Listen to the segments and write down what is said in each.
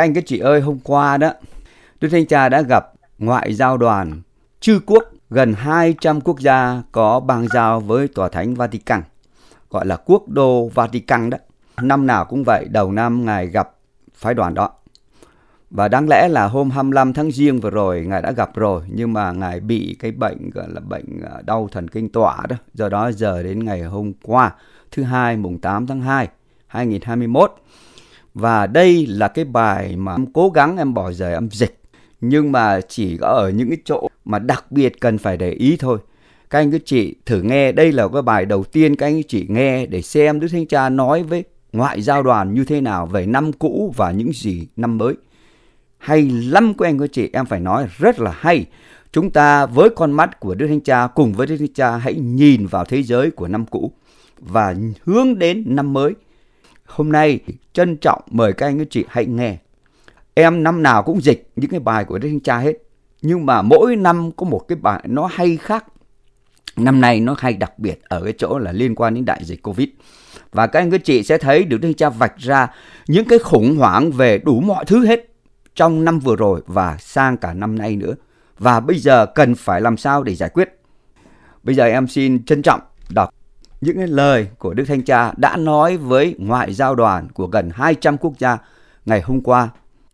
Các anh các chị ơi, hôm qua đó, Đức Thánh Cha đã gặp ngoại giao đoàn chư quốc gần 200 quốc gia có bang giao với Tòa Thánh Vatican, gọi là Quốc đô Vatican đó. Năm nào cũng vậy, đầu năm Ngài gặp phái đoàn đó. Và đáng lẽ là hôm 25 tháng Giêng vừa rồi Ngài đã gặp rồi, nhưng mà Ngài bị cái bệnh gọi là bệnh đau thần kinh tọa đó. Do đó giờ đến ngày hôm qua, thứ Hai mùng 8 tháng 2, 2021. Và đây là cái bài mà em cố gắng em bỏ giờ em dịch, nhưng mà chỉ có ở những cái chỗ mà đặc biệt cần phải để ý thôi. Các anh các chị thử nghe, đây là cái bài đầu tiên các anh các chị nghe để xem Đức Thánh Cha nói với ngoại giao đoàn như thế nào về năm cũ và những gì năm mới. Hay lắm các anh các chị, em phải nói rất là hay. Chúng ta với con mắt của Đức Thánh Cha cùng với Đức Thánh Cha hãy nhìn vào thế giới của năm cũ và hướng đến năm mới. Hôm nay trân trọng mời các anh các chị hãy nghe. Em năm nào cũng dịch những cái bài của Đức Thánh Cha hết, nhưng mà mỗi năm có một cái bài nó hay khác. Năm nay nó hay đặc biệt ở cái chỗ là liên quan đến đại dịch Covid. Và các anh các chị sẽ thấy Đức Thánh Cha vạch ra những cái khủng hoảng về đủ mọi thứ hết trong năm vừa rồi và sang cả năm nay nữa. Và bây giờ cần phải làm sao để giải quyết. Bây giờ em xin trân trọng đọc những cái lời của Đức Thánh Cha đã nói với ngoại giao đoàn của gần 200 quốc gia ngày hôm qua.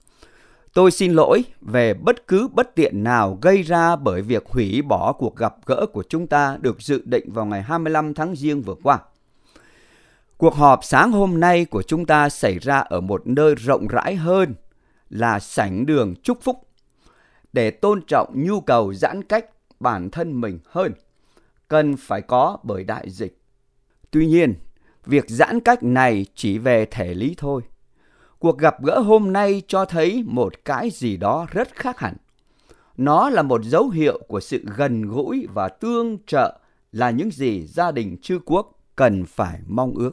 Tôi xin lỗi về bất cứ bất tiện nào gây ra bởi việc hủy bỏ cuộc gặp gỡ của chúng ta được dự định vào ngày 25 tháng Giêng vừa qua. Cuộc họp sáng hôm nay của chúng ta xảy ra ở một nơi rộng rãi hơn là sảnh đường chúc phúc để tôn trọng nhu cầu giãn cách bản thân mình hơn, cần phải có bởi đại dịch. Tuy nhiên, việc giãn cách này chỉ về thể lý thôi. Cuộc gặp gỡ hôm nay cho thấy một cái gì đó rất khác hẳn. Nó là một dấu hiệu của sự gần gũi và tương trợ là những gì gia đình chư quốc cần phải mong ước.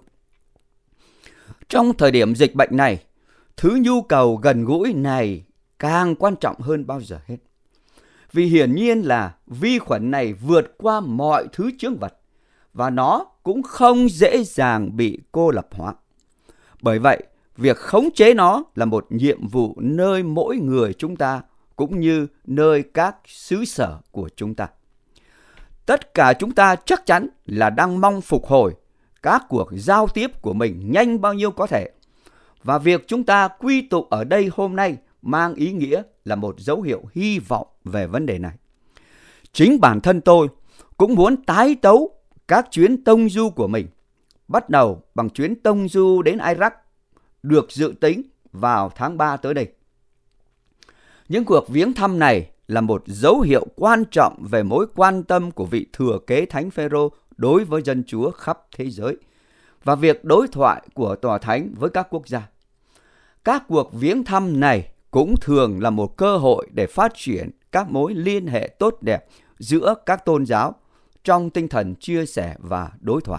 Trong thời điểm dịch bệnh này, thứ nhu cầu gần gũi này càng quan trọng hơn bao giờ hết. Vì hiển nhiên là vi khuẩn này vượt qua mọi thứ chướng vật và nó cũng không dễ dàng bị cô lập hóa. Bởi vậy, việc khống chế nó là một nhiệm vụ nơi mỗi người chúng ta cũng như nơi các xứ sở của chúng ta. Tất cả chúng ta chắc chắn là đang mong phục hồi các cuộc giao tiếp của mình nhanh bao nhiêu có thể. Và việc chúng ta quy tụ ở đây hôm nay mang ý nghĩa là một dấu hiệu hy vọng về vấn đề này. Chính bản thân tôi cũng muốn tái tấu các chuyến tông du của mình, bắt đầu bằng chuyến tông du đến Iraq được dự tính vào tháng 3 tới đây. Những cuộc viếng thăm này là một dấu hiệu quan trọng về mối quan tâm của vị thừa kế Thánh Phêrô đối với dân Chúa khắp thế giới và việc đối thoại của Tòa Thánh với các quốc gia. Các cuộc viếng thăm này cũng thường là một cơ hội để phát triển các mối liên hệ tốt đẹp giữa các tôn giáo trong tinh thần chia sẻ và đối thoại.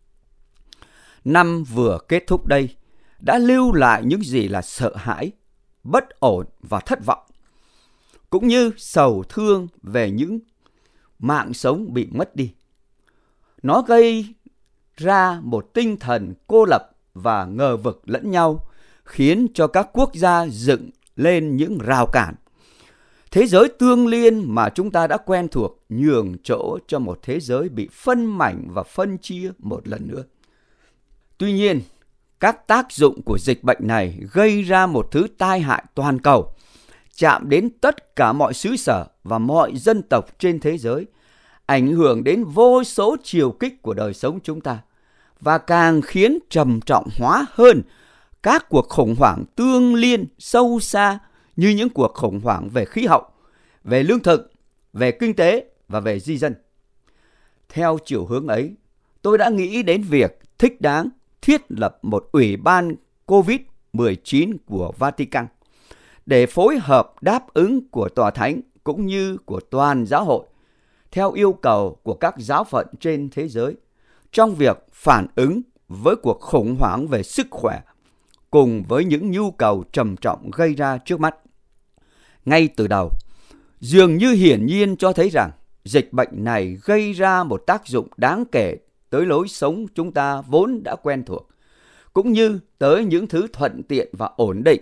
Năm vừa kết thúc đây đã lưu lại những gì là sợ hãi, bất ổn và thất vọng, cũng như sầu thương về những mạng sống bị mất đi. Nó gây ra một tinh thần cô lập và ngờ vực lẫn nhau, khiến cho các quốc gia dựng lên những rào cản. Thế giới tương liên mà chúng ta đã quen thuộc nhường chỗ cho một thế giới bị phân mảnh và phân chia một lần nữa. Tuy nhiên, các tác dụng của dịch bệnh này gây ra một thứ tai hại toàn cầu, chạm đến tất cả mọi xứ sở và mọi dân tộc trên thế giới, ảnh hưởng đến vô số chiều kích của đời sống chúng ta, và càng khiến trầm trọng hóa hơn các cuộc khủng hoảng tương liên sâu xa như những cuộc khủng hoảng về khí hậu, về lương thực, về kinh tế và về di dân. Theo chiều hướng ấy, tôi đã nghĩ đến việc thích đáng thiết lập một ủy ban COVID-19 của Vatican để phối hợp đáp ứng của Tòa Thánh cũng như của toàn giáo hội theo yêu cầu của các giáo phận trên thế giới trong việc phản ứng với cuộc khủng hoảng về sức khỏe cùng với những nhu cầu trầm trọng gây ra trước mắt. Ngay từ đầu, dường như hiển nhiên cho thấy rằng dịch bệnh này gây ra một tác dụng đáng kể tới lối sống chúng ta vốn đã quen thuộc, cũng như tới những thứ thuận tiện và ổn định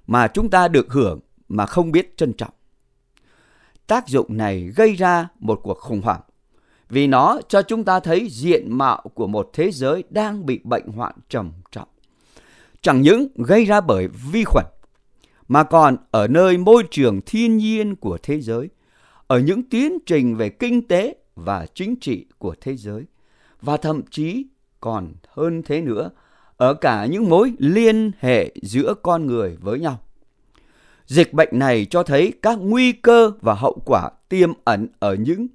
mà chúng ta được hưởng mà không biết trân trọng. Tác dụng này gây ra một cuộc khủng hoảng vì nó cho chúng ta thấy diện mạo của một thế giới đang bị bệnh hoạn trầm trọng. Chẳng những gây ra bởi vi khuẩn, mà còn ở nơi môi trường thiên nhiên của thế giới, ở những tiến trình về kinh tế và chính trị của thế giới, và thậm chí còn hơn thế nữa, ở cả những mối liên hệ giữa con người với nhau. Dịch bệnh này cho thấy các nguy cơ và hậu quả tiềm ẩn ở những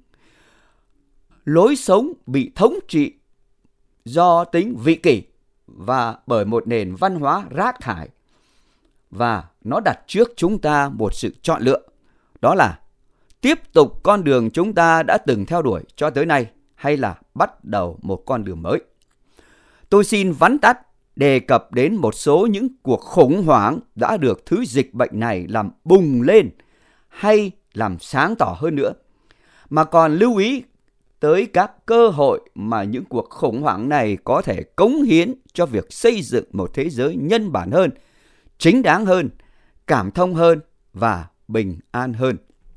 lối sống bị thống trị do tính vị kỷ và bởi một nền văn hóa rác thải. Và nó đặt trước chúng ta một sự chọn lựa, đó là tiếp tục con đường chúng ta đã từng theo đuổi cho tới nay hay là bắt đầu một con đường mới. Tôi xin vắn tắt đề cập đến một số những cuộc khủng hoảng đã được thứ dịch bệnh này làm bùng lên hay làm sáng tỏ hơn nữa, mà còn lưu ý tới các cơ hội mà những cuộc khủng hoảng này có thể cống hiến cho việc xây dựng một thế giới nhân bản hơn, chính đáng hơn, cảm thông hơn và bình an hơn.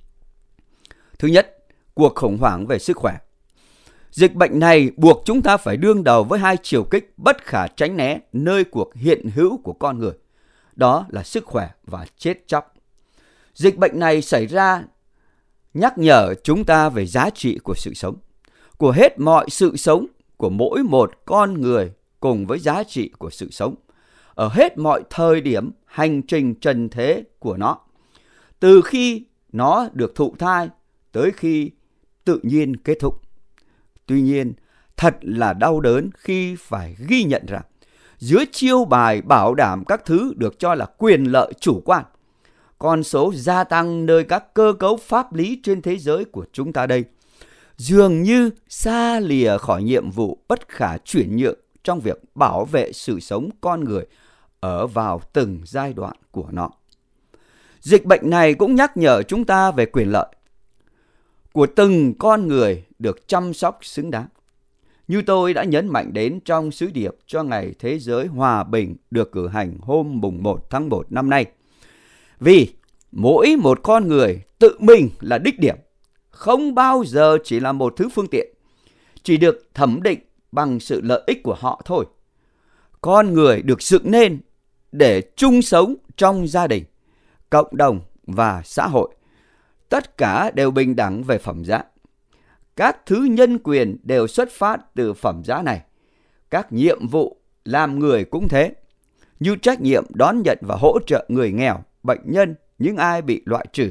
Thứ nhất, cuộc khủng hoảng về sức khỏe. Dịch bệnh này buộc chúng ta phải đương đầu với hai chiều kích bất khả tránh né nơi cuộc hiện hữu của con người. Đó là sức khỏe và chết chóc. Dịch bệnh này xảy ra nhắc nhở chúng ta về giá trị của sự sống, của hết mọi sự sống của mỗi một con người cùng với giá trị của sự sống ở hết mọi thời điểm hành trình trần thế của nó, từ khi nó được thụ thai tới khi tự nhiên kết thúc. Tuy nhiên, thật là đau đớn khi phải ghi nhận rằng dưới chiêu bài bảo đảm các thứ được cho là quyền lợi chủ quan, con số gia tăng nơi các cơ cấu pháp lý trên thế giới của chúng ta đây dường như xa lìa khỏi nhiệm vụ bất khả chuyển nhượng trong việc bảo vệ sự sống con người ở vào từng giai đoạn của nó. Dịch bệnh này cũng nhắc nhở chúng ta về quyền lợi của từng con người được chăm sóc xứng đáng. Như tôi đã nhấn mạnh đến trong sứ điệp cho Ngày Thế giới Hòa bình được cử hành hôm mùng 1 tháng 1 năm nay. Vì mỗi một con người tự mình là đích điểm, không bao giờ chỉ là một thứ phương tiện, chỉ được thẩm định bằng sự lợi ích của họ thôi. Con người được dựng nên để chung sống trong gia đình, cộng đồng và xã hội. Tất cả đều bình đẳng về phẩm giá. Các thứ nhân quyền đều xuất phát từ phẩm giá này. Các nhiệm vụ làm người cũng thế, như trách nhiệm đón nhận và hỗ trợ người nghèo, bệnh nhân, những ai bị loại trừ.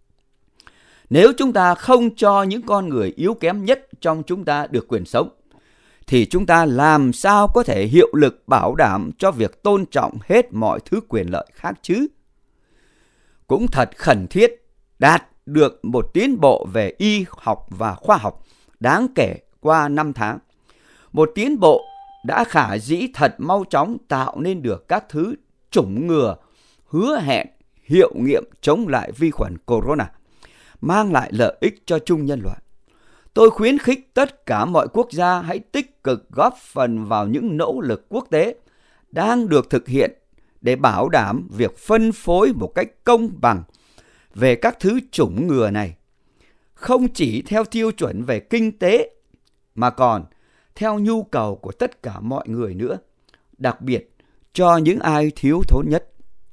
Nếu chúng ta không cho những con người yếu kém nhất trong chúng ta được quyền sống, thì chúng ta làm sao có thể hiệu lực bảo đảm cho việc tôn trọng hết mọi thứ quyền lợi khác chứ? Cũng thật khẩn thiết đạt được một tiến bộ về y học và khoa học đáng kể qua 5 tháng. Một tiến bộ đã khả dĩ thật mau chóng tạo nên được các thứ chủng ngừa hứa hẹn hiệu nghiệm chống lại vi khuẩn corona, mang lại lợi ích cho chung nhân loại. Tôi khuyến khích tất cả mọi quốc gia hãy tích cực góp phần vào những nỗ lực quốc tế đang được thực hiện để bảo đảm việc phân phối một cách công bằng về các thứ chủng ngừa này, không chỉ theo tiêu chuẩn về kinh tế mà còn theo nhu cầu của tất cả mọi người nữa, đặc biệt cho những ai thiếu thốn nhất.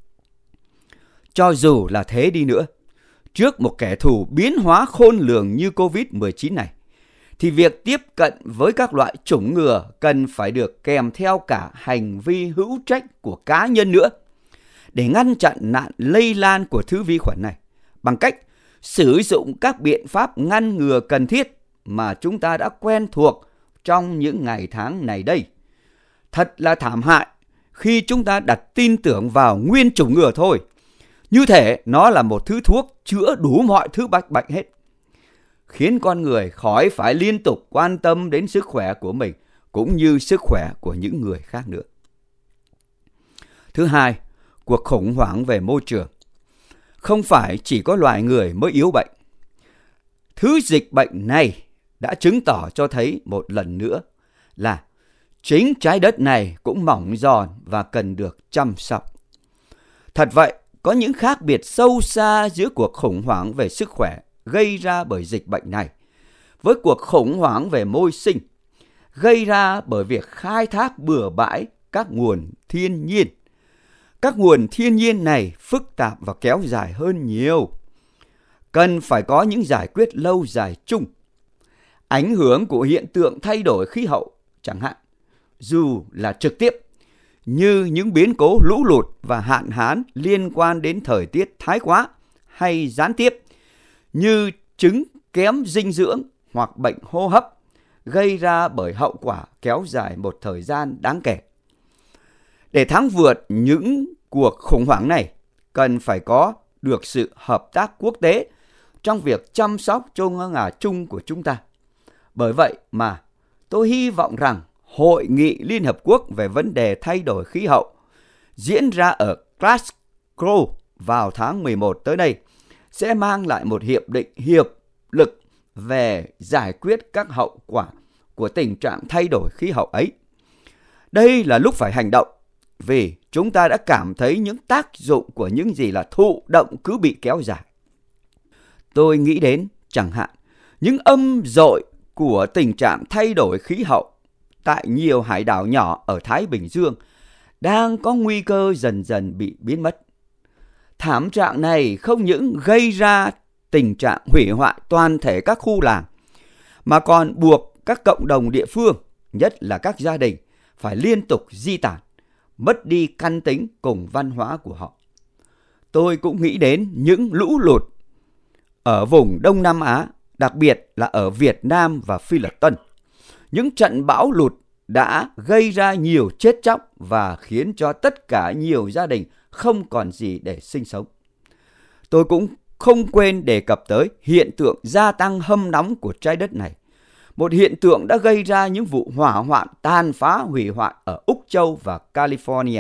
Cho dù là thế đi nữa, trước một kẻ thù biến hóa khôn lường như COVID-19 này, thì việc tiếp cận với các loại chủng ngừa cần phải được kèm theo cả hành vi hữu trách của cá nhân nữa, để ngăn chặn nạn lây lan của thứ vi khuẩn này, bằng cách sử dụng các biện pháp ngăn ngừa cần thiết mà chúng ta đã quen thuộc trong những ngày tháng này đây. Thật là thảm hại khi chúng ta đặt tin tưởng vào nguyên chủng ngừa thôi, như thể nó là một thứ thuốc chữa đủ mọi thứ bệnh hết, khiến con người khỏi phải liên tục quan tâm đến sức khỏe của mình cũng như sức khỏe của những người khác nữa. Thứ hai, cuộc khủng hoảng về môi trường. Không phải chỉ có loài người mới yếu bệnh. Thứ dịch bệnh này đã chứng tỏ cho thấy một lần nữa là chính trái đất này cũng mỏng giòn và cần được chăm sóc. Thật vậy, có những khác biệt sâu xa giữa cuộc khủng hoảng về sức khỏe gây ra bởi dịch bệnh này với cuộc khủng hoảng về môi sinh gây ra bởi việc khai thác bừa bãi các nguồn thiên nhiên. Các nguồn thiên nhiên này phức tạp và kéo dài hơn nhiều. Cần phải có những giải quyết lâu dài chung. Ảnh hưởng của hiện tượng thay đổi khí hậu chẳng hạn, dù là trực tiếp như những biến cố lũ lụt và hạn hán liên quan đến thời tiết thái quá, hay gián tiếp như chứng kém dinh dưỡng hoặc bệnh hô hấp gây ra bởi hậu quả kéo dài một thời gian đáng kể. Để thắng vượt những cuộc khủng hoảng này, cần phải có được sự hợp tác quốc tế trong việc chăm sóc cho ngôi nhà chung của chúng ta. Bởi vậy mà tôi hy vọng rằng Hội nghị Liên Hợp Quốc về vấn đề thay đổi khí hậu diễn ra ở Glasgow vào tháng 11 tới đây sẽ mang lại một hiệp định hiệp lực về giải quyết các hậu quả của tình trạng thay đổi khí hậu ấy. Đây là lúc phải hành động, vì chúng ta đã cảm thấy những tác dụng của những gì là thụ động cứ bị kéo dài. Tôi nghĩ đến chẳng hạn những âm dội của tình trạng thay đổi khí hậu tại nhiều hải đảo nhỏ ở Thái Bình Dương đang có nguy cơ dần dần bị biến mất. Thảm trạng này không những gây ra tình trạng hủy hoại toàn thể các khu làng, mà còn buộc các cộng đồng địa phương, nhất là các gia đình, phải liên tục di tản, mất đi căn tính cùng văn hóa của họ. Tôi cũng nghĩ đến những lũ lụt ở vùng Đông Nam Á, đặc biệt là ở Việt Nam và Phi Luật Tân. Những trận bão lụt đã gây ra nhiều chết chóc và khiến cho tất cả nhiều gia đình không còn gì để sinh sống. Tôi cũng không quên đề cập tới hiện tượng gia tăng hâm nóng của trái đất này, một hiện tượng đã gây ra những vụ hỏa hoạn tàn phá hủy hoại ở Úc Châu và California.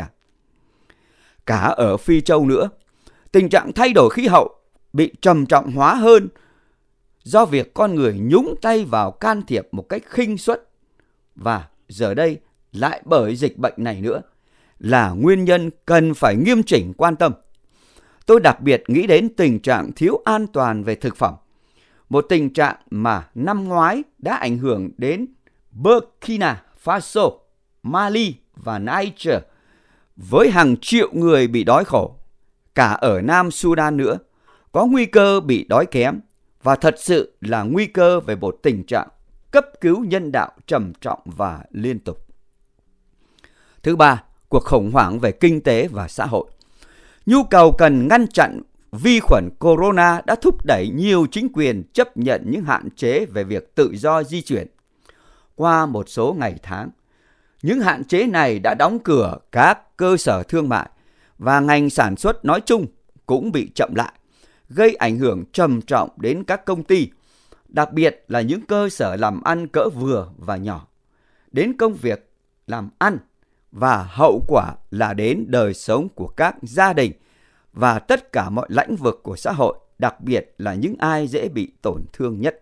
Cả ở Phi Châu nữa, tình trạng thay đổi khí hậu bị trầm trọng hóa hơn do việc con người nhúng tay vào can thiệp một cách khinh suất, và giờ đây lại bởi dịch bệnh này nữa là nguyên nhân cần phải nghiêm chỉnh quan tâm. Tôi đặc biệt nghĩ đến tình trạng thiếu an toàn về thực phẩm, một tình trạng mà năm ngoái đã ảnh hưởng đến Burkina Faso, Mali và Niger, với hàng triệu người bị đói khổ. Cả ở Nam Sudan nữa, có nguy cơ bị đói kém, và thật sự là nguy cơ về một tình trạng cấp cứu nhân đạo trầm trọng và liên tục. Thứ ba, cuộc khủng hoảng về kinh tế và xã hội. Nhu cầu cần ngăn chặn vi khuẩn corona đã thúc đẩy nhiều chính quyền chấp nhận những hạn chế về việc tự do di chuyển. Qua một số ngày tháng, những hạn chế này đã đóng cửa các cơ sở thương mại, và ngành sản xuất nói chung cũng bị chậm lại, gây ảnh hưởng trầm trọng đến các công ty, đặc biệt là những cơ sở làm ăn cỡ vừa và nhỏ, đến công việc làm ăn, và hậu quả là đến đời sống của các gia đình và tất cả mọi lĩnh vực của xã hội, đặc biệt là những ai dễ bị tổn thương nhất.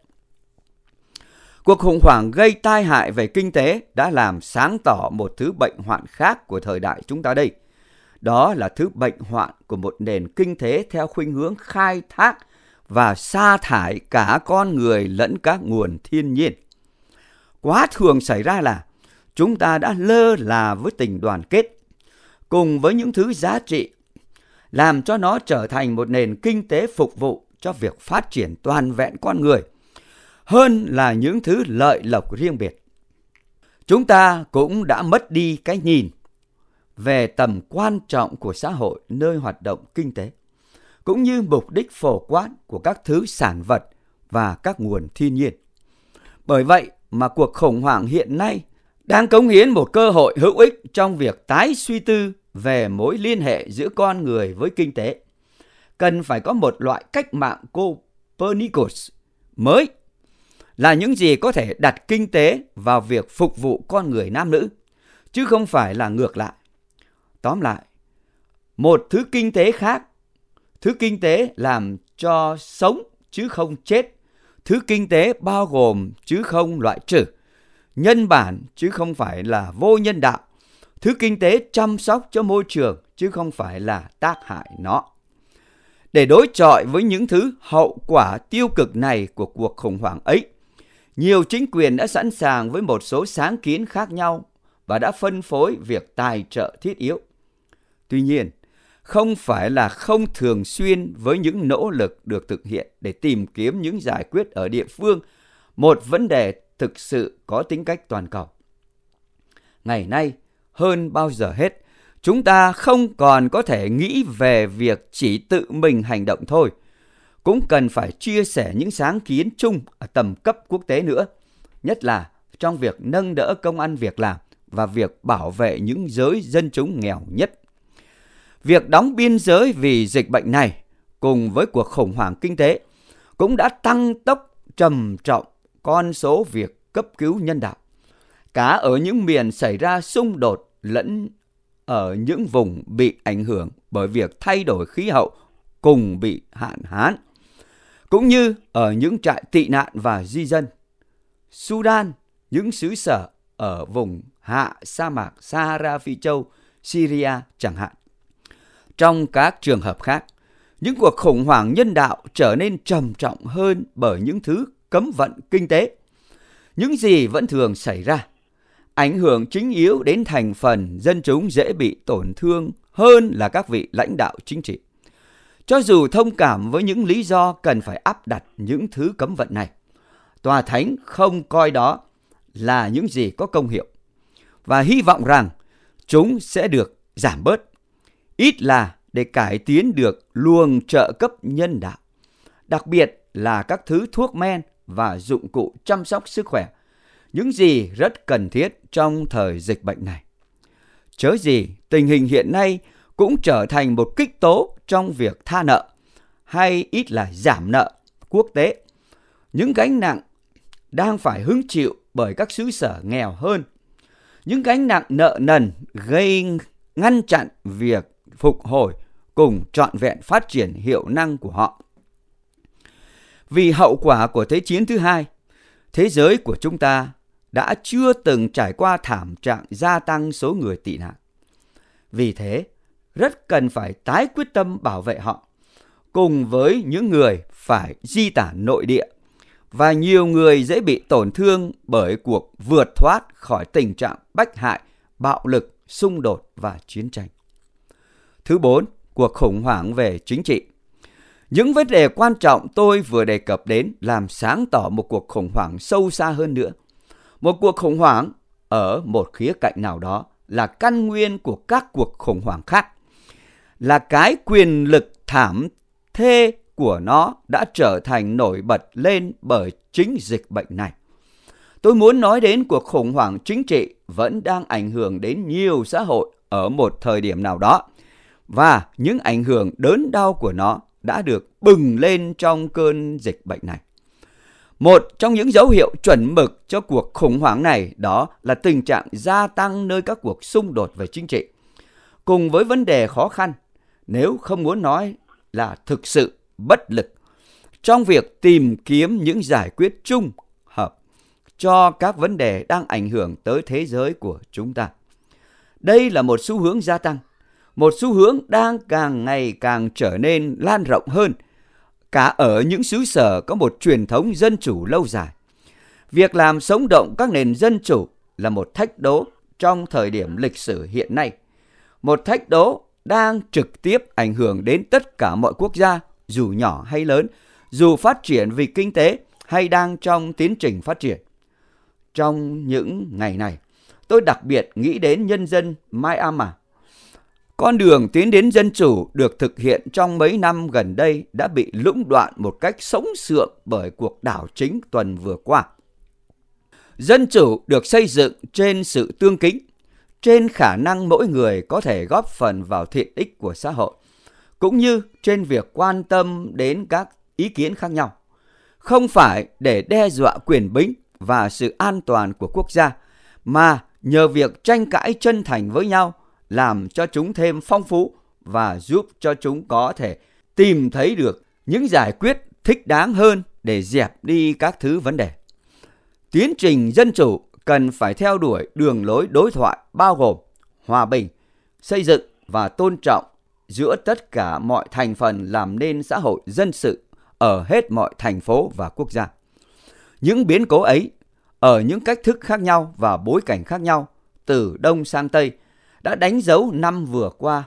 Cuộc khủng hoảng gây tai hại về kinh tế đã làm sáng tỏ một thứ bệnh hoạn khác của thời đại chúng ta đây. Đó là thứ bệnh hoạn của một nền kinh tế theo khuynh hướng khai thác và sa thải cả con người lẫn các nguồn thiên nhiên. Quá thường xảy ra là chúng ta đã lơ là với tình đoàn kết, cùng với những thứ giá trị, làm cho nó trở thành một nền kinh tế phục vụ cho việc phát triển toàn vẹn con người, hơn là những thứ lợi lộc riêng biệt. Chúng ta cũng đã mất đi cái nhìn về tầm quan trọng của xã hội nơi hoạt động kinh tế, cũng như mục đích phổ quát của các thứ sản vật và các nguồn thiên nhiên. Bởi vậy mà cuộc khủng hoảng hiện nay đang cống hiến một cơ hội hữu ích trong việc tái suy tư về mối liên hệ giữa con người với kinh tế. Cần phải có một loại cách mạng Copernicus mới, là những gì có thể đặt kinh tế vào việc phục vụ con người nam nữ, chứ không phải là ngược lại. Tóm lại, một thứ kinh tế khác, thứ kinh tế làm cho sống chứ không chết, thứ kinh tế bao gồm chứ không loại trừ, nhân bản chứ không phải là vô nhân đạo, thứ kinh tế chăm sóc cho môi trường chứ không phải là tác hại nó. Để đối chọi với những thứ hậu quả tiêu cực này của cuộc khủng hoảng ấy, nhiều chính quyền đã sẵn sàng với một số sáng kiến khác nhau và đã phân phối việc tài trợ thiết yếu. Tuy nhiên, không phải là không thường xuyên với những nỗ lực được thực hiện để tìm kiếm những giải quyết ở địa phương, một vấn đề thực sự có tính cách toàn cầu. Ngày nay, hơn bao giờ hết, chúng ta không còn có thể nghĩ về việc chỉ tự mình hành động thôi, cũng cần phải chia sẻ những sáng kiến chung ở tầm cấp quốc tế nữa, nhất là trong việc nâng đỡ công ăn việc làm và việc bảo vệ những giới dân chúng nghèo nhất. Việc đóng biên giới vì dịch bệnh này cùng với cuộc khủng hoảng kinh tế cũng đã tăng tốc trầm trọng con số việc cấp cứu nhân đạo, cả ở những miền xảy ra xung đột lẫn ở những vùng bị ảnh hưởng bởi việc thay đổi khí hậu cùng bị hạn hán, cũng như ở những trại tị nạn và di dân. Sudan, những xứ sở ở vùng hạ sa mạc Sahara Phi Châu, Syria chẳng hạn. Trong các trường hợp khác, những cuộc khủng hoảng nhân đạo trở nên trầm trọng hơn bởi những thứ cấm vận kinh tế. Những gì vẫn thường xảy ra, ảnh hưởng chính yếu đến thành phần dân chúng dễ bị tổn thương hơn là các vị lãnh đạo chính trị. Cho dù thông cảm với những lý do cần phải áp đặt những thứ cấm vận này, Tòa Thánh không coi đó là những gì có công hiệu và hy vọng rằng chúng sẽ được giảm bớt, ít là để cải tiến được luồng trợ cấp nhân đạo, đặc biệt là các thứ thuốc men và dụng cụ chăm sóc sức khỏe, những gì rất cần thiết trong thời dịch bệnh này. Chớ gì tình hình hiện nay cũng trở thành một kích tố trong việc tha nợ hay ít là giảm nợ quốc tế, những gánh nặng đang phải hứng chịu bởi các xứ sở nghèo hơn, những gánh nặng nợ nần gây ngăn chặn việc phục hồi cùng trọn vẹn phát triển hiệu năng của họ. Vì hậu quả của Thế chiến thứ hai, thế giới của chúng ta đã chưa từng trải qua thảm trạng gia tăng số người tị nạn. Vì thế, rất cần phải tái quyết tâm bảo vệ họ, cùng với những người phải di tản nội địa và nhiều người dễ bị tổn thương bởi cuộc vượt thoát khỏi tình trạng bách hại, bạo lực, xung đột và chiến tranh. Thứ 4, cuộc khủng hoảng về chính trị. Những vấn đề quan trọng tôi vừa đề cập đến làm sáng tỏ một cuộc khủng hoảng sâu xa hơn nữa. Một cuộc khủng hoảng ở một khía cạnh nào đó là căn nguyên của các cuộc khủng hoảng khác, là cái quyền lực thảm thê của nó đã trở thành nổi bật lên bởi chính dịch bệnh này. Tôi muốn nói đến cuộc khủng hoảng chính trị vẫn đang ảnh hưởng đến nhiều xã hội ở một thời điểm nào đó, và những ảnh hưởng đớn đau của nó đã được bừng lên trong cơn dịch bệnh này. Một trong những dấu hiệu chuẩn mực cho cuộc khủng hoảng này đó là tình trạng gia tăng nơi các cuộc xung đột về chính trị, cùng với vấn đề khó khăn, nếu không muốn nói là thực sự bất lực, trong việc tìm kiếm những giải quyết chung hợp cho các vấn đề đang ảnh hưởng tới thế giới của chúng ta. Đây là một xu hướng gia tăng, một xu hướng đang càng ngày càng trở nên lan rộng hơn, cả ở những xứ sở có một truyền thống dân chủ lâu dài. Việc làm sống động các nền dân chủ là một thách đố trong thời điểm lịch sử hiện nay, một thách đố đang trực tiếp ảnh hưởng đến tất cả mọi quốc gia, dù nhỏ hay lớn, dù phát triển vì kinh tế hay đang trong tiến trình phát triển. Trong những ngày này, tôi đặc biệt nghĩ đến nhân dân Myanmar. Con đường tiến đến dân chủ được thực hiện trong mấy năm gần đây đã bị lũng đoạn một cách sống sượng bởi cuộc đảo chính tuần vừa qua. Dân chủ được xây dựng trên sự tương kính, trên khả năng mỗi người có thể góp phần vào thiện ích của xã hội, cũng như trên việc quan tâm đến các ý kiến khác nhau, không phải để đe dọa quyền bính và sự an toàn của quốc gia, mà nhờ việc tranh cãi chân thành với nhau làm cho chúng thêm phong phú và giúp cho chúng có thể tìm thấy được những giải quyết thích đáng hơn để dẹp đi các thứ vấn đề. Tiến trình dân chủ cần phải theo đuổi đường lối đối thoại bao gồm hòa bình, xây dựng và tôn trọng giữa tất cả mọi thành phần làm nên xã hội dân sự ở hết mọi thành phố và quốc gia. Những biến cố ấy, ở những cách thức khác nhau và bối cảnh khác nhau, từ Đông sang Tây, đã đánh dấu năm vừa qua.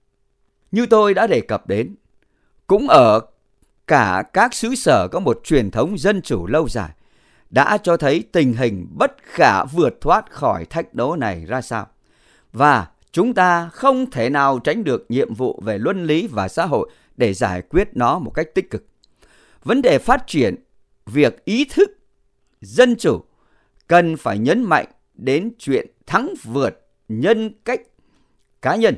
Như tôi đã đề cập đến, cũng ở cả các xứ sở có một truyền thống dân chủ lâu dài, đã cho thấy tình hình bất khả vượt thoát khỏi thách đố này ra sao. Và chúng ta không thể nào tránh được nhiệm vụ về luân lý và xã hội để giải quyết nó một cách tích cực. Vấn đề phát triển việc ý thức dân chủ cần phải nhấn mạnh đến chuyện thắng vượt nhân cách cá nhân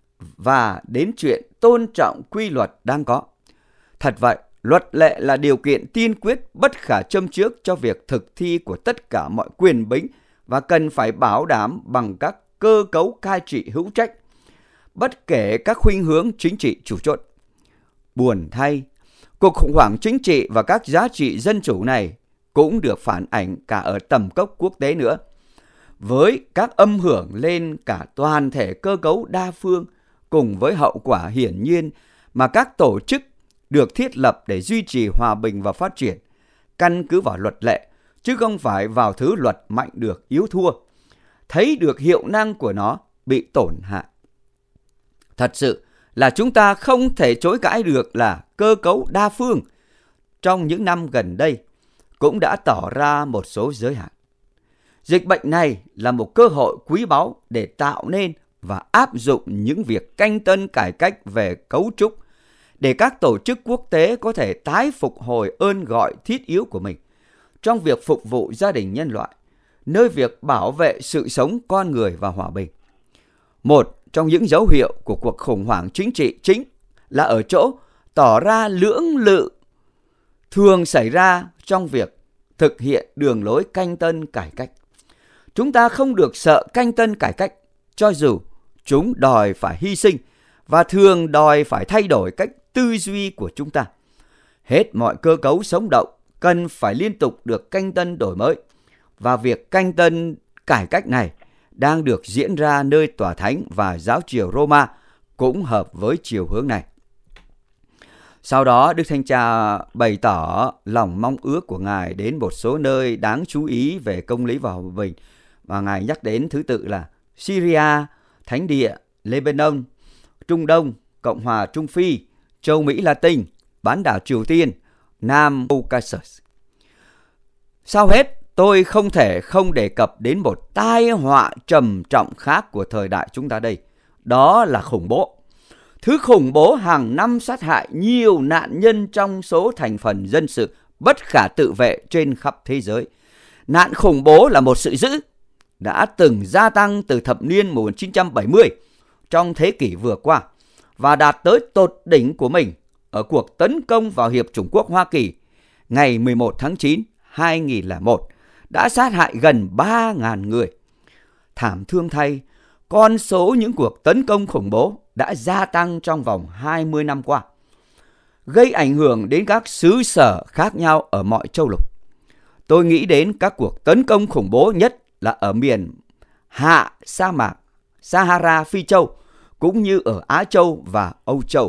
và đến chuyện tôn trọng quy luật đang có. Thật vậy, luật lệ là điều kiện tiên quyết bất khả châm chước cho việc thực thi của tất cả mọi quyền bính và cần phải bảo đảm bằng các cơ cấu cai trị hữu trách, bất kể các khuynh hướng chính trị chủ chốt. Buồn thay, cuộc khủng hoảng chính trị và các giá trị dân chủ này cũng được phản ảnh cả ở tầm cốc quốc tế nữa, với các âm hưởng lên cả toàn thể cơ cấu đa phương cùng với hậu quả hiển nhiên mà các tổ chức được thiết lập để duy trì hòa bình và phát triển, căn cứ vào luật lệ, chứ không phải vào thứ luật mạnh được yếu thua, thấy được hiệu năng của nó bị tổn hại. Thật sự là chúng ta không thể chối cãi được là cơ cấu đa phương trong những năm gần đây cũng đã tỏ ra một số giới hạn. Dịch bệnh này là một cơ hội quý báu để tạo nên và áp dụng những việc canh tân cải cách về cấu trúc để các tổ chức quốc tế có thể tái phục hồi ơn gọi thiết yếu của mình trong việc phục vụ gia đình nhân loại, nơi việc bảo vệ sự sống con người và hòa bình. Một trong những dấu hiệu của cuộc khủng hoảng chính trị chính là ở chỗ tỏ ra lưỡng lự thường xảy ra trong việc thực hiện đường lối canh tân cải cách. Chúng ta không được sợ canh tân cải cách, cho dù chúng đòi phải hy sinh và thường đòi phải thay đổi cách tư duy của chúng ta. Hết mọi cơ cấu sống động cần phải liên tục được canh tân đổi mới, và việc canh tân cải cách này đang được diễn ra nơi Tòa Thánh và Giáo triều Roma cũng hợp với chiều hướng này. Sau đó, Đức Thánh Cha bày tỏ lòng mong ước của Ngài đến một số nơi đáng chú ý về công lý và hòa bình, và Ngài nhắc đến thứ tự là Syria, Thánh Địa, Lebanon, Trung Đông, Cộng hòa Trung Phi, châu Mỹ Latin, bán đảo Triều Tiên, Nam Caucasus. Sau hết, tôi không thể không đề cập đến một tai họa trầm trọng khác của thời đại chúng ta đây. Đó là khủng bố. Thứ khủng bố hàng năm sát hại nhiều nạn nhân trong số thành phần dân sự bất khả tự vệ trên khắp thế giới. Nạn khủng bố là một sự dữ đã từng gia tăng từ thập niên 1970 trong thế kỷ vừa qua và đạt tới tột đỉnh của mình ở cuộc tấn công vào Hiệp chủng quốc Hoa Kỳ ngày 11 tháng 9, 2001 đã sát hại gần 3.000 người. Thảm thương thay, con số những cuộc tấn công khủng bố đã gia tăng trong vòng 20 năm qua, gây ảnh hưởng đến các xứ sở khác nhau ở mọi châu lục. Tôi nghĩ đến các cuộc tấn công khủng bố nhất là ở miền hạ sa mạc Sahara Phi Châu, cũng như ở Á Châu và Âu Châu.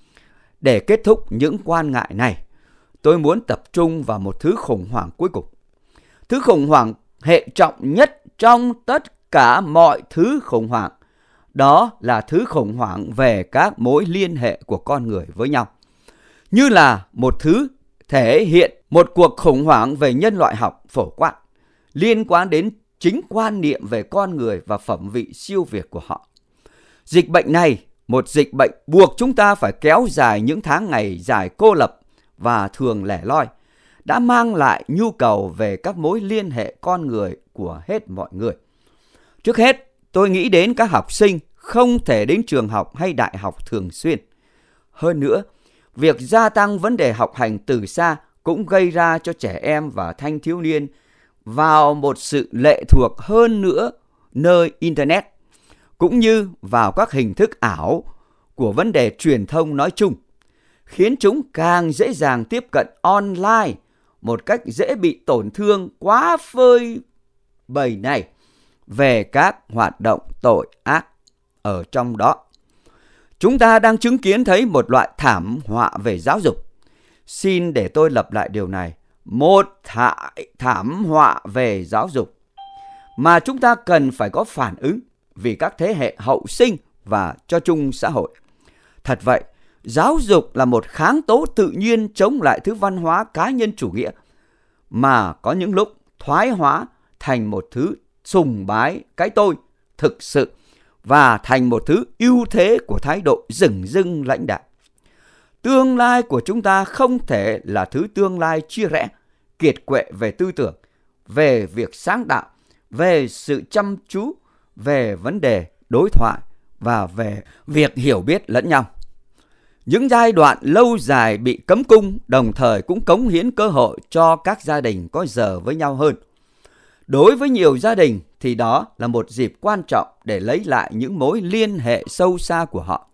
Để kết thúc những quan ngại này, tôi muốn tập trung vào một thứ khủng hoảng cuối cùng. Thứ khủng hoảng hệ trọng nhất trong tất cả mọi thứ khủng hoảng. Đó là thứ khủng hoảng về các mối liên hệ của con người với nhau. Như là một thứ thể hiện một cuộc khủng hoảng về nhân loại học phổ quát, liên quan đến chính quan niệm về con người và phẩm vị siêu việt của họ. Dịch bệnh này, một dịch bệnh buộc chúng ta phải kéo dài những tháng ngày dài cô lập và thường lẻ loi, đã mang lại nhu cầu về các mối liên hệ con người của hết mọi người. Trước hết, tôi nghĩ đến các học sinh không thể đến trường học hay đại học thường xuyên. Hơn nữa, việc gia tăng vấn đề học hành từ xa cũng gây ra cho trẻ em và thanh thiếu niên vào một sự lệ thuộc hơn nữa nơi Internet, cũng như vào các hình thức ảo của vấn đề truyền thông nói chung, khiến chúng càng dễ dàng tiếp cận online một cách dễ bị tổn thương quá phơi bày này về các hoạt động tội ác ở trong đó. Chúng ta đang chứng kiến thấy một loại thảm họa về giáo dục. Xin để tôi lặp lại điều này. Một thảm họa về giáo dục mà chúng ta cần phải có phản ứng vì các thế hệ hậu sinh và cho chung xã hội. Thật vậy, giáo dục là một kháng tố tự nhiên chống lại thứ văn hóa cá nhân chủ nghĩa mà có những lúc thoái hóa thành một thứ sùng bái cái tôi thực sự và thành một thứ ưu thế của thái độ dửng dưng lãnh đạo. Tương lai của chúng ta không thể là thứ tương lai chia rẽ, kiệt quệ về tư tưởng, về việc sáng tạo, về sự chăm chú, về vấn đề đối thoại và về việc hiểu biết lẫn nhau. Những giai đoạn lâu dài bị cấm cung đồng thời cũng cống hiến cơ hội cho các gia đình có giờ với nhau hơn. Đối với nhiều gia đình thì đó là một dịp quan trọng để lấy lại những mối liên hệ sâu xa của họ.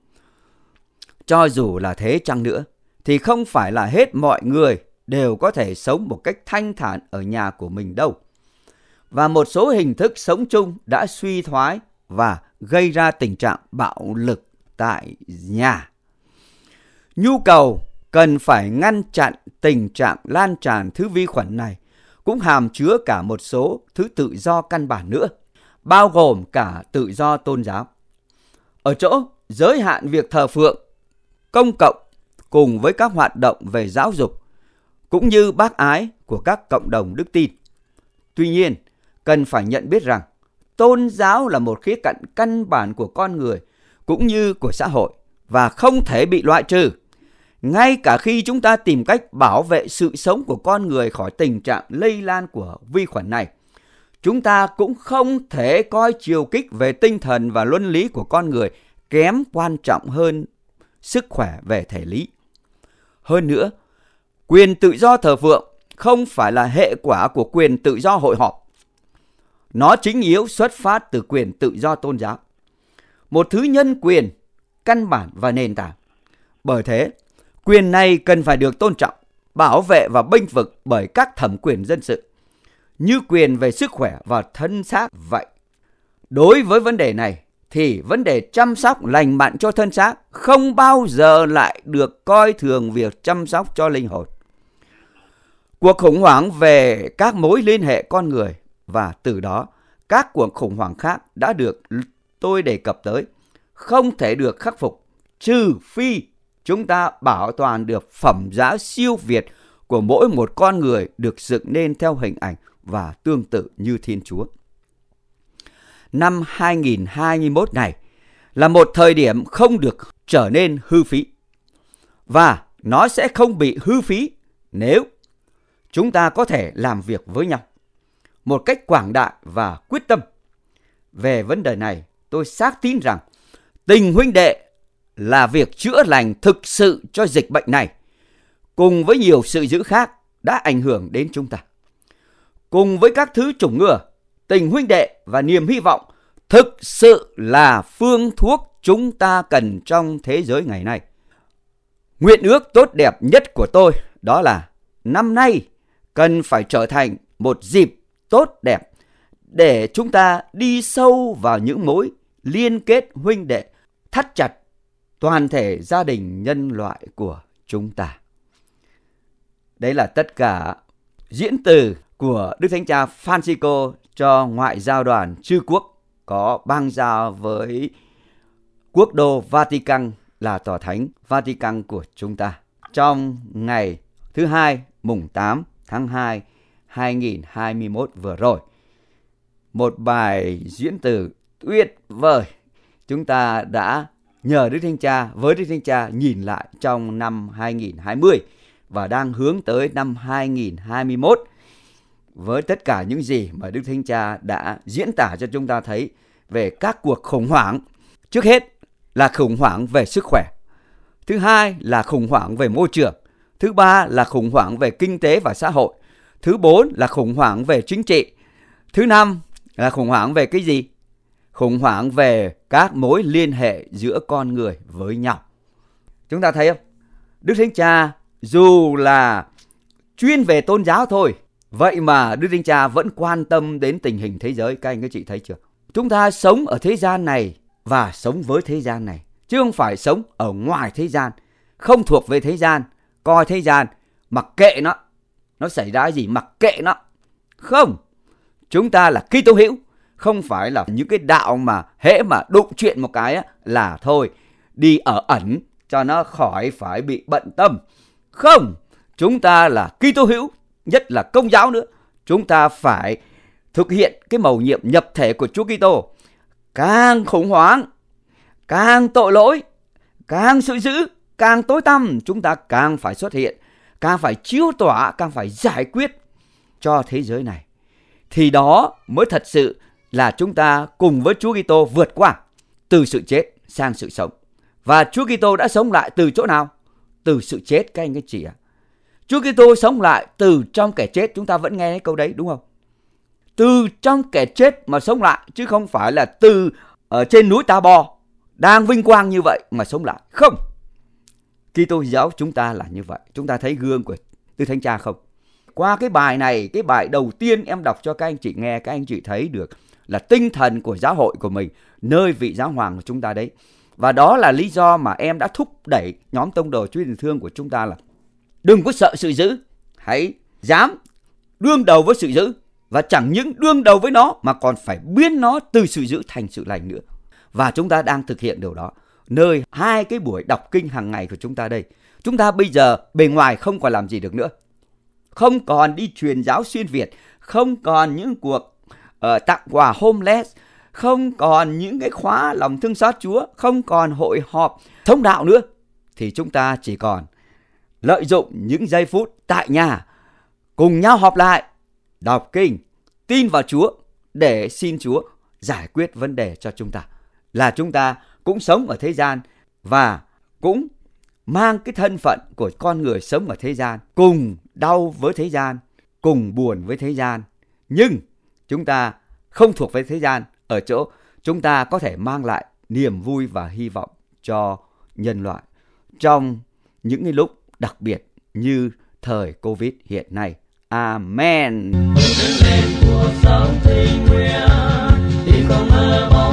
Cho dù là thế chăng nữa, thì không phải là hết mọi người đều có thể sống một cách thanh thản ở nhà của mình đâu. Và một số hình thức sống chung đã suy thoái và gây ra tình trạng bạo lực tại nhà. Nhu cầu cần phải ngăn chặn tình trạng lan tràn thứ vi khuẩn này cũng hàm chứa cả một số thứ tự do căn bản nữa, bao gồm cả tự do tôn giáo. Ở chỗ giới hạn việc thờ phượng công cộng cùng với các hoạt động về giáo dục cũng như bác ái của các cộng đồng đức tin. Tuy nhiên, cần phải nhận biết rằng tôn giáo là một khía cạnh căn bản của con người cũng như của xã hội và không thể bị loại trừ. Ngay cả khi chúng ta tìm cách bảo vệ sự sống của con người khỏi tình trạng lây lan của vi khuẩn này, chúng ta cũng không thể coi chiều kích về tinh thần và luân lý của con người kém quan trọng hơn sức khỏe về thể lý. Hơn nữa, quyền tự do thờ phượng không phải là hệ quả của quyền tự do hội họp. Nó chính yếu xuất phát từ quyền tự do tôn giáo, một thứ nhân quyền căn bản và nền tảng. Bởi thế, quyền này cần phải được tôn trọng, bảo vệ và bênh vực bởi các thẩm quyền dân sự, như quyền về sức khỏe và thân xác vậy. Đối với vấn đề này, thì vấn đề chăm sóc lành mạnh cho thân xác không bao giờ lại được coi thường việc chăm sóc cho linh hồn. Cuộc khủng hoảng về các mối liên hệ con người và từ đó các cuộc khủng hoảng khác đã được tôi đề cập tới không thể được khắc phục trừ phi chúng ta bảo toàn được phẩm giá siêu việt của mỗi một con người được dựng nên theo hình ảnh và tương tự như Thiên Chúa. Năm 2021 này là một thời điểm không được trở nên hư phí. Và nó sẽ không bị hư phí nếu chúng ta có thể làm việc với nhau một cách quảng đại và quyết tâm. Về vấn đề này, tôi xác tín rằng tình huynh đệ là việc chữa lành thực sự cho dịch bệnh này, cùng với nhiều sự dữ khác đã ảnh hưởng đến chúng ta. Cùng với các thứ chủng ngừa, tình huynh đệ và niềm hy vọng thực sự là phương thuốc chúng ta cần trong thế giới ngày nay. Nguyện ước tốt đẹp nhất của tôi đó là năm nay cần phải trở thành một dịp tốt đẹp để chúng ta đi sâu vào những mối liên kết huynh đệ, thắt chặt toàn thể gia đình nhân loại của chúng ta. Đấy là tất cả diễn từ của Đức Thánh Cha Francisco cho ngoại giao đoàn chư quốc có bang giao với quốc đô Vatican là tòa thánh Vatican của chúng ta trong ngày thứ Hai mùng 8 tháng 2 2021 vừa rồi. Một bài diễn từ tuyệt vời chúng ta đã nhờ Đức Thánh Cha, với Đức Thánh Cha nhìn lại trong năm 2020 và đang hướng tới năm 2021 với tất cả những gì mà Đức Thánh Cha đã diễn tả cho chúng ta thấy về các cuộc khủng hoảng. Trước hết là khủng hoảng về sức khỏe, thứ hai là khủng hoảng về môi trường, thứ ba là khủng hoảng về kinh tế và xã hội, thứ bốn là khủng hoảng về chính trị, thứ năm là khủng hoảng về cái gì? Khủng hoảng về các mối liên hệ giữa con người với nhau. Chúng ta thấy không? Đức Thánh Cha dù là chuyên về tôn giáo thôi, vậy mà Đức Thánh Cha vẫn quan tâm đến tình hình thế giới. Các anh các chị thấy chưa? Chúng ta sống ở thế gian này và sống với thế gian này, chứ không phải sống ở ngoài thế gian, không thuộc về thế gian, coi thế gian, mặc kệ nó xảy ra gì mặc kệ nó. Không, chúng ta là Kitô hữu, không phải là những cái đạo mà hễ mà đụng chuyện một cái là thôi đi ở ẩn cho nó khỏi phải bị bận tâm. Không, chúng ta là Kitô hữu, nhất là Công giáo nữa. Chúng ta phải thực hiện cái mầu nhiệm nhập thể của Chúa Kitô. Càng khủng hoảng, càng tội lỗi, càng sự dữ, càng tối tăm, chúng ta càng phải xuất hiện, càng phải chiếu tỏa, càng phải giải quyết cho thế giới này. Thì đó mới thật sự là chúng ta cùng với Chúa Kitô vượt qua từ sự chết sang sự sống. Và Chúa Kitô đã sống lại từ chỗ nào? Từ sự chết các anh các chị ạ. Chúa Kitô sống lại từ trong kẻ chết, chúng ta vẫn nghe cái câu đấy đúng không? Từ trong kẻ chết mà sống lại, chứ không phải là từ ở trên núi Ta Bò đang vinh quang như vậy mà sống lại. Không. Kitô giáo chúng ta là như vậy. Chúng ta thấy gương của Đức Thánh Cha không? Qua cái bài này, cái bài đầu tiên em đọc cho các anh chị nghe, các anh chị thấy được là tinh thần của giáo hội của mình, nơi vị giáo hoàng của chúng ta đấy. Và đó là lý do mà em đã thúc đẩy nhóm tông đồ Chúa tình thương của chúng ta là đừng có sợ sự dữ, hãy dám đương đầu với sự dữ. Và chẳng những đương đầu với nó mà còn phải biến nó từ sự dữ thành sự lành nữa. Và chúng ta đang thực hiện điều đó nơi 2 cái buổi đọc kinh hàng ngày của chúng ta đây. Chúng ta bây giờ bề ngoài không còn làm gì được nữa. Không còn đi truyền giáo xuyên Việt, không còn những cuộc tặng quà homeless, không còn những cái khóa lòng thương xót Chúa, không còn hội họp thông đạo nữa. Thì chúng ta chỉ còn lợi dụng những giây phút tại nhà, cùng nhau họp lại, đọc kinh, tin vào Chúa để xin Chúa giải quyết vấn đề cho chúng ta. Là chúng ta cũng sống ở thế gian và cũng mang cái thân phận của con người sống ở thế gian, cùng đau với thế gian, cùng buồn với thế gian. Nhưng chúng ta không thuộc về thế gian ở chỗ chúng ta có thể mang lại niềm vui và hy vọng cho nhân loại trong những cái lúc đặc biệt như thời Covid hiện nay. Amen. Cuộc sống tình nguyện thì không mơ mộng.